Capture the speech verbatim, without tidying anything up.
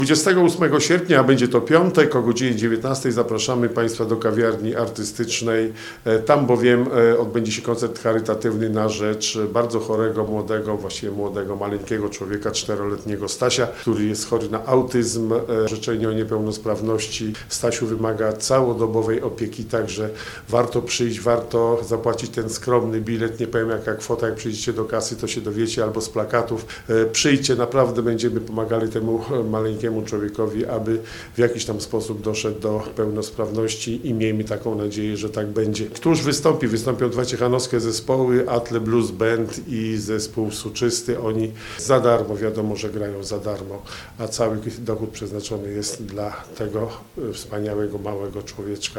dwudziestego ósmego sierpnia, a będzie to piątek, o godzinie dziewiętnastej zapraszamy Państwa do kawiarni artystycznej. Tam bowiem odbędzie się koncert charytatywny na rzecz bardzo chorego, młodego, właściwie młodego, maleńkiego człowieka, czteroletniego Stasia, który jest chory na autyzm, orzeczenie o niepełnosprawności. Stasiu wymaga całodobowej opieki, także warto przyjść, warto zapłacić ten skromny bilet. Nie powiem jaka kwota, jak przyjdziecie do kasy, to się dowiecie, albo z plakatów. Przyjdźcie, naprawdę będziemy pomagali temu maleńkiemu człowiekowi, aby w jakiś tam sposób doszedł do pełnosprawności i miejmy taką nadzieję, że tak będzie. Któż wystąpi? Wystąpią dwa ciechanowskie zespoły, Atle Blues Band i zespół Soczysty. Oni za darmo, wiadomo, że grają za darmo, a cały dochód przeznaczony jest dla tego wspaniałego, małego człowieczka.